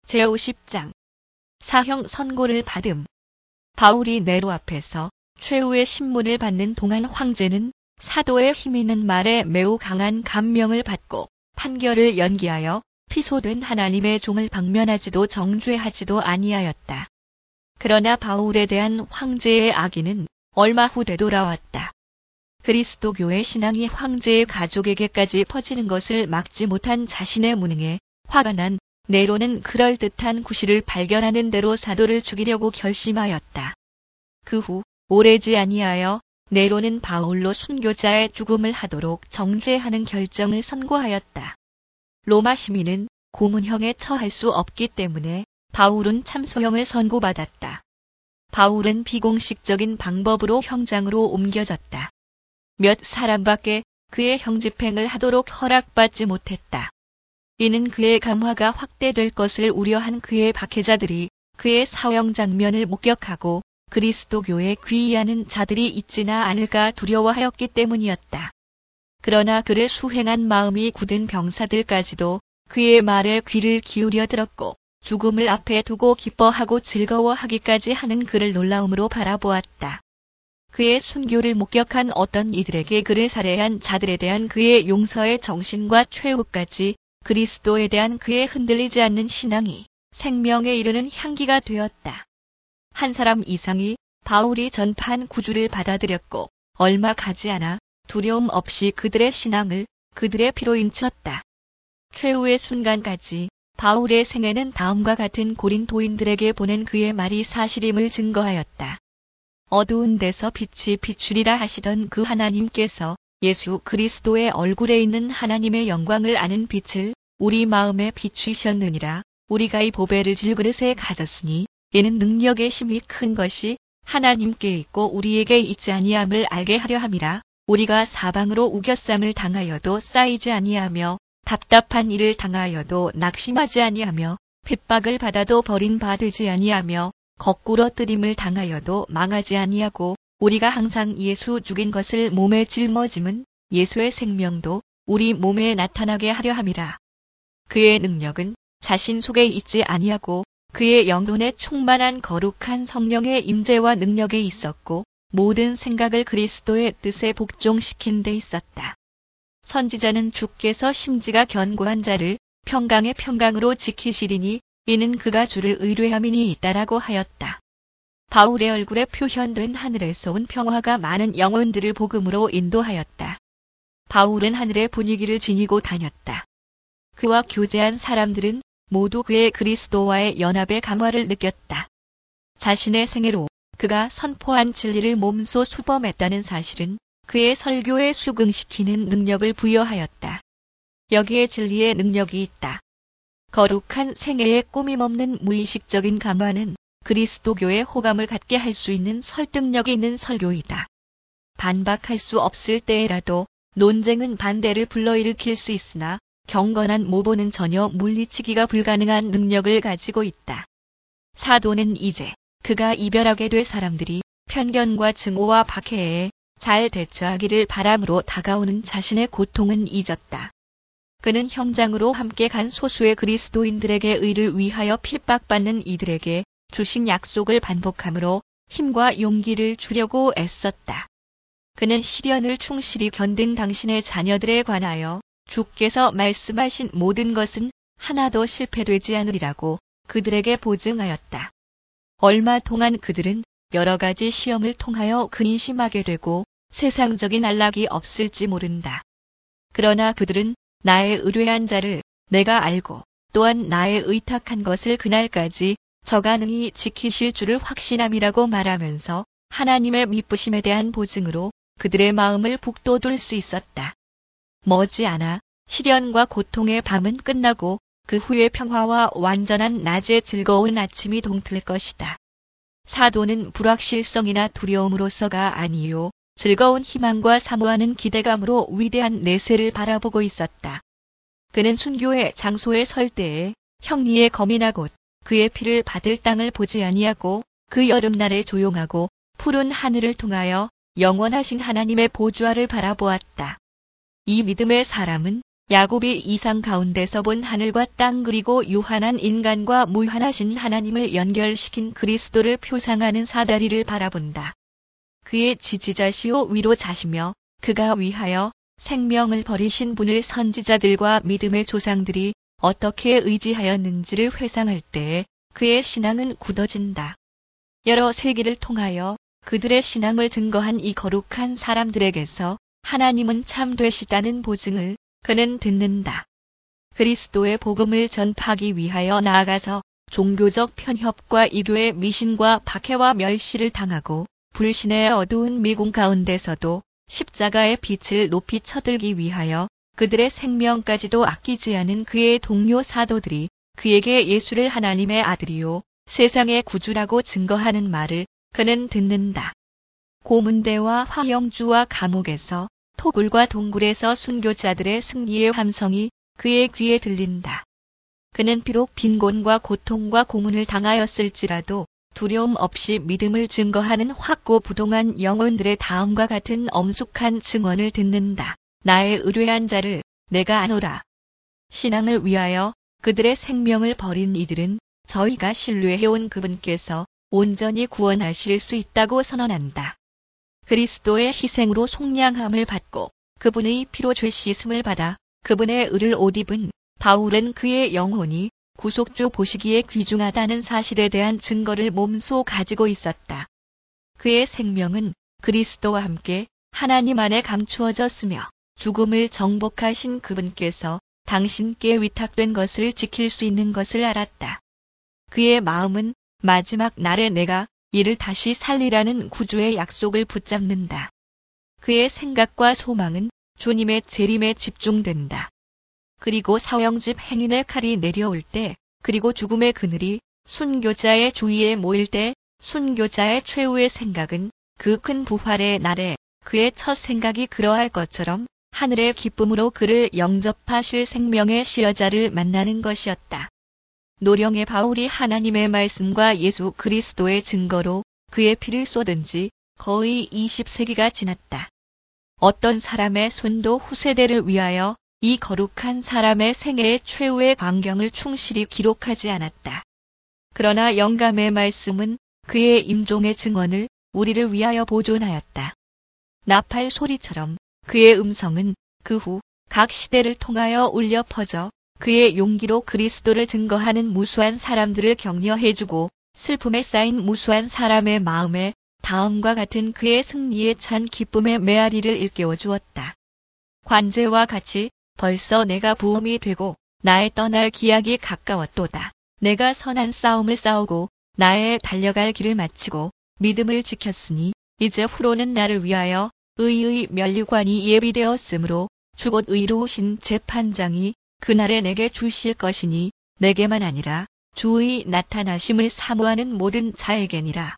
제50장 사형 선고를 받음. 바울이 네로 앞에서 최후의 신문을 받는 동안 황제는 사도의 힘있는 말에 매우 강한 감명을 받고 판결을 연기하여 피소된 하나님의 종을 방면하지도 정죄하지도 아니하였다. 그러나 바울에 대한 황제의 악의는 얼마 후 되돌아왔다. 그리스도교의 신앙이 황제의 가족에게까지 퍼지는 것을 막지 못한 자신의 무능에 화가 난 네로는 그럴듯한 구실을 발견하는 대로 사도를 죽이려고 결심하였다. 그 후 오래지 아니하여 네로는 바울로 순교자의 죽음을 하도록 정죄하는 결정을 선고하였다. 로마 시민은 고문형에 처할 수 없기 때문에 바울은 참소형을 선고받았다. 바울은 비공식적인 방법으로 형장으로 옮겨졌다. 몇 사람밖에 그의 형집행을 하도록 허락받지 못했다. 이는 그의 감화가 확대될 것을 우려한 그의 박해자들이 그의 사형 장면을 목격하고 그리스도교에 귀의하는 자들이 있지나 않을까 두려워하였기 때문이었다. 그러나 그를 수행한 마음이 굳은 병사들까지도 그의 말에 귀를 기울여 들었고 죽음을 앞에 두고 기뻐하고 즐거워하기까지 하는 그를 놀라움으로 바라보았다. 그의 순교를 목격한 어떤 이들에게 그를 살해한 자들에 대한 그의 용서의 정신과 최후까지 그리스도에 대한 그의 흔들리지 않는 신앙이 생명에 이르는 향기가 되었다. 한 사람 이상이 바울이 전파한 구주를 받아들였고 얼마 가지 않아 두려움 없이 그들의 신앙을 그들의 피로 인쳤다. 최후의 순간까지 바울의 생애는 다음과 같은 고린도인들에게 보낸 그의 말이 사실임을 증거하였다. 어두운 데서 빛이 비추리라 하시던 그 하나님께서 예수 그리스도의 얼굴에 있는 하나님의 영광을 아는 빛을 우리 마음에 비추셨느니라. 우리가 이 보배를 질그릇에 가졌으니 이는 능력의 힘이 큰 것이 하나님께 있고 우리에게 있지 아니함을 알게 하려 함이라. 우리가 사방으로 우겨쌈을 당하여도 쌓이지 아니하며 답답한 일을 당하여도 낙심하지 아니하며 핍박을 받아도 버림받지 아니하며 거꾸로 뜨림을 당하여도 망하지 아니하고 우리가 항상 예수 죽인 것을 몸에 짊어짐은 예수의 생명도 우리 몸에 나타나게 하려 함이라. 그의 능력은 자신 속에 있지 아니하고 그의 영혼에 충만한 거룩한 성령의 임재와 능력에 있었고 모든 생각을 그리스도의 뜻에 복종시킨 데 있었다. 선지자는 주께서 심지가 견고한 자를 평강의 평강으로 지키시리니 이는 그가 주를 의뢰함이니 있다라고 하였다. 바울의 얼굴에 표현된 하늘에서 온 평화가 많은 영혼들을 복음으로 인도하였다. 바울은 하늘의 분위기를 지니고 다녔다. 그와 교제한 사람들은 모두 그의 그리스도와의 연합의 감화를 느꼈다. 자신의 생애로 그가 선포한 진리를 몸소 수범했다는 사실은 그의 설교에 수긍시키는 능력을 부여하였다. 여기에 진리의 능력이 있다. 거룩한 생애의 꾸밈없는 무의식적인 감화는 그리스도교의 호감을 갖게 할 수 있는 설득력이 있는 설교이다. 반박할 수 없을 때에라도 논쟁은 반대를 불러일으킬 수 있으나 경건한 모보는 전혀 물리치기가 불가능한 능력을 가지고 있다. 사도는 이제 그가 이별하게 될 사람들이 편견과 증오와 박해에 잘 대처하기를 바람으로 다가오는 자신의 고통은 잊었다. 그는 형장으로 함께 간 소수의 그리스도인들에게 의를 위하여 핍박받는 이들에게 주신 약속을 반복함으로 힘과 용기를 주려고 애썼다. 그는 시련을 충실히 견딘 당신의 자녀들에 관하여 주께서 말씀하신 모든 것은 하나도 실패되지 않으리라고 그들에게 보증하였다. 얼마 동안 그들은 여러 가지 시험을 통하여 근심하게 되고 세상적인 안락이 없을지 모른다. 그러나 그들은 나의 의뢰한 자를 내가 알고 또한 나의 의탁한 것을 그날까지 저가 능히 지키실 줄을 확신함이라고 말하면서 하나님의 미쁘심에 대한 보증으로 그들의 마음을 북돋울 수 있었다. 머지않아 시련과 고통의 밤은 끝나고 그 후의 평화와 완전한 낮의 즐거운 아침이 동틀 것이다. 사도는 불확실성이나 두려움으로서가 아니요 즐거운 희망과 사모하는 기대감으로 위대한 내세를 바라보고 있었다. 그는 순교의 장소에 설 때에 형리의 검이나 곧 그의 피를 받을 땅을 보지 아니하고 그 여름날의 조용하고 푸른 하늘을 통하여 영원하신 하나님의 보좌를 바라보았다. 이 믿음의 사람은 야곱이 이상 가운데서 본 하늘과 땅 그리고 유한한 인간과 무한하신 하나님을 연결시킨 그리스도를 표상하는 사다리를 바라본다. 그의 지지자시오 위로자시며 그가 위하여 생명을 버리신 분을 선지자들과 믿음의 조상들이 어떻게 의지하였는지를 회상할 때에 그의 신앙은 굳어진다. 여러 세기를 통하여 그들의 신앙을 증거한 이 거룩한 사람들에게서 하나님은 참 되시다는 보증을 그는 듣는다. 그리스도의 복음을 전파하기 위하여 나아가서 종교적 편협과 이교의 미신과 박해와 멸시를 당하고 불신의 어두운 미궁 가운데서도 십자가의 빛을 높이 쳐들기 위하여 그들의 생명까지도 아끼지 않은 그의 동료 사도들이 그에게 예수를 하나님의 아들이요 세상의 구주라고 증거하는 말을 그는 듣는다. 고문대와 화형주와 감옥에서 토굴과 동굴에서 순교자들의 승리의 함성이 그의 귀에 들린다. 그는 비록 빈곤과 고통과 고문을 당하였을지라도 두려움 없이 믿음을 증거하는 확고부동한 영혼들의 다음과 같은 엄숙한 증언을 듣는다. 나의 의뢰한 자를 내가 아노라. 신앙을 위하여 그들의 생명을 버린 이들은 저희가 신뢰해온 그분께서 온전히 구원하실 수 있다고 선언한다. 그리스도의 희생으로 속량함을 받고 그분의 피로 죄 씻음을 받아 그분의 의를 옷 입은 바울은 그의 영혼이 구속주 보시기에 귀중하다는 사실에 대한 증거를 몸소 가지고 있었다. 그의 생명은 그리스도와 함께 하나님 안에 감추어졌으며 죽음을 정복하신 그분께서 당신께 위탁된 것을 지킬 수 있는 것을 알았다. 그의 마음은 마지막 날에 내가 이를 다시 살리라는 구주의 약속을 붙잡는다. 그의 생각과 소망은 주님의 재림에 집중된다. 그리고 사형집 행인의 칼이 내려올 때, 그리고 죽음의 그늘이 순교자의 주위에 모일 때, 순교자의 최후의 생각은 그 큰 부활의 날에 그의 첫 생각이 그러할 것처럼 하늘의 기쁨으로 그를 영접하실 생명의 시여자를 만나는 것이었다. 노령의 바울이 하나님의 말씀과 예수 그리스도의 증거로 그의 피를 쏟은 지 거의 20세기가 지났다. 어떤 사람의 손도 후세대를 위하여 이 거룩한 사람의 생애의 최후의 광경을 충실히 기록하지 않았다. 그러나 영감의 말씀은 그의 임종의 증언을 우리를 위하여 보존하였다. 나팔 소리처럼 그의 음성은 그 후 각 시대를 통하여 울려 퍼져 그의 용기로 그리스도를 증거하는 무수한 사람들을 격려해주고 슬픔에 쌓인 무수한 사람의 마음에 다음과 같은 그의 승리에 찬 기쁨의 메아리를 일깨워 주었다. 관제와 같이 벌써 내가 부음이 되고 나의 떠날 기약이 가까웠도다. 내가 선한 싸움을 싸우고 나의 달려갈 길을 마치고 믿음을 지켰으니 이제 후로는 나를 위하여 의의 면류관이 예비되었으므로 주곧 의로우신 재판장이 그날에 내게 주실 것이니 내게만 아니라 주의 나타나심을 사모하는 모든 자에게니라.